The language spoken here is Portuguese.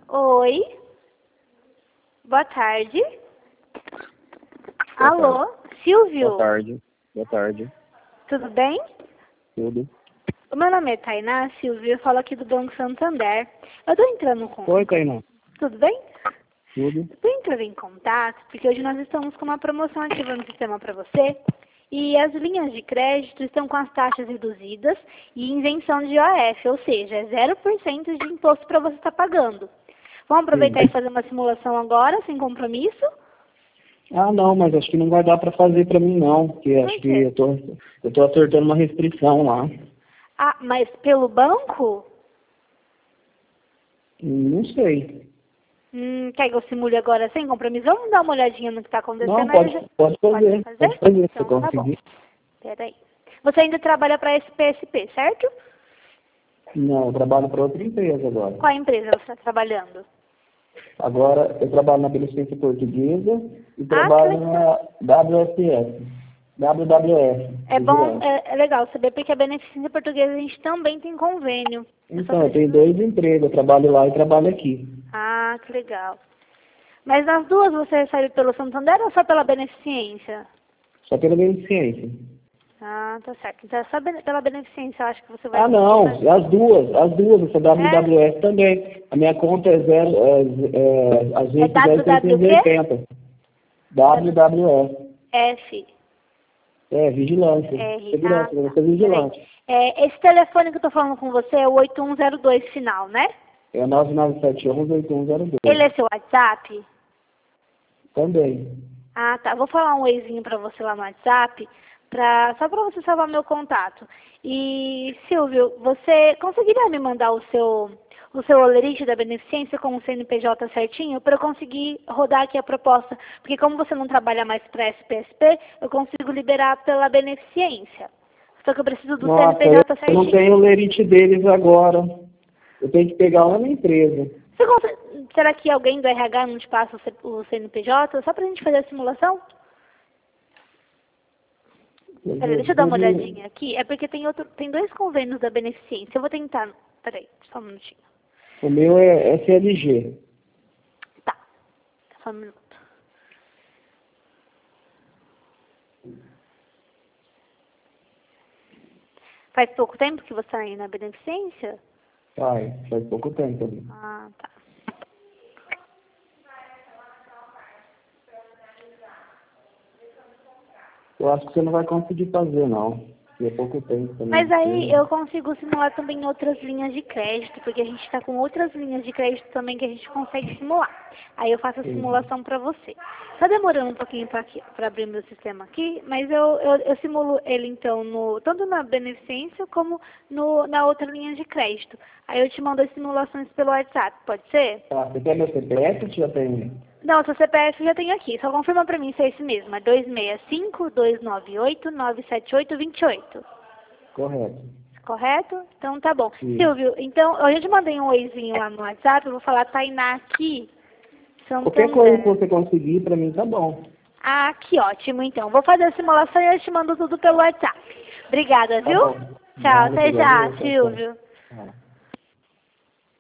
Oi. Boa tarde. Alô, Silvio? Boa tarde. Boa tarde. Tudo bem? Tudo. O meu nome é Tainá, Silvio, eu falo aqui do Banco Santander. Eu tô entrando com... Oi, Tainá. Tudo bem? Tudo. Eu tô entrando em contato porque hoje nós estamos com uma promoção ativa no sistema para você e as linhas de crédito estão com as taxas reduzidas e isenção de IOF, ou seja, é 0% de imposto para você estar pagando. Vamos aproveitar e fazer uma simulação agora, sem compromisso? Ah, não, mas acho que não vai dar para fazer para mim não, porque acho que eu tô acertando uma restrição lá. Ah, mas pelo banco? Não sei. Quer que eu simule agora sem compromisso? Vamos dar uma olhadinha no que está acontecendo. Não, pode fazer. Pode fazer, se Então, eu tá bom. conseguir. Peraí. Você ainda trabalha para a SPSP, certo? Não, eu trabalho para outra empresa agora. Qual empresa você está trabalhando? Agora eu trabalho na Beneficência Portuguesa e que trabalho legal. na WSS. WWF. É bom, é legal saber, porque a Beneficência Portuguesa a gente também tem convênio. Então, eu tenho dois empregos, eu trabalho lá e trabalho aqui. Ah, que legal. Mas nas duas você recebe pelo Santander ou só pela Beneficência? Só pela Beneficência. Ah, tá certo. Então é só pela Beneficência, eu acho que você vai... Ah, não, as duas, essa WWF também. A minha conta é agente WW quê? 0680. WWF. F. É, vigilância. R. Segurança, Ah, você é vigilante. esse telefone que eu tô falando com você é o 8102 final, né? É 9971-8102. Ele é seu WhatsApp? Também. Ah, tá. Vou falar um oizinho pra você lá no WhatsApp, só pra você salvar meu contato. E, Silvio, você conseguiria me mandar o seu olerite da Beneficência com o CNPJ certinho para eu conseguir rodar aqui a proposta? Porque como você não trabalha mais para SPSP, eu consigo liberar pela Beneficência. Só que eu preciso do CNPJ Eu certinho. não tenho o lerite deles agora. Eu tenho que pegar lá na empresa. Será que alguém do RH não te passa o CNPJ? Só pra gente fazer a simulação? Peraí, deixa eu dar uma olhadinha aqui. É porque tem dois convênios da Beneficência. Eu vou tentar. Peraí, só um minutinho. O meu é SLG. Tá. Só um minuto. Faz pouco tempo que você está aí na Beneficência? Faz pouco tempo ali. Ah, tá. Eu acho que você não vai conseguir fazer, não. Porque é pouco tempo também. Mas aí eu consigo simular também outras linhas de crédito, porque a gente está com outras linhas de crédito também que a gente consegue simular. Aí eu faço a simulação para você. Está demorando um pouquinho para abrir meu sistema aqui, mas eu simulo ele então tanto na Beneficência como na outra linha de crédito. Aí eu te mando as simulações pelo WhatsApp, pode ser? Tá, você quer meu CPF ou você já tem? Não, seu CPF eu já tenho aqui. Só confirma para mim se é esse mesmo. É 265-298-978-28. Correto. Correto? Então tá bom. Sim. Silvio, então eu já te mandei um oizinho lá no WhatsApp. Eu vou falar Tainá aqui. Qualquer coisa que você conseguir, pra mim tá bom. Ah, que ótimo então. Vou fazer a simulação e eu te mando tudo pelo WhatsApp. Obrigada, viu? Tá bom. Tchau, até já, Tchau. Silvio. Tchau.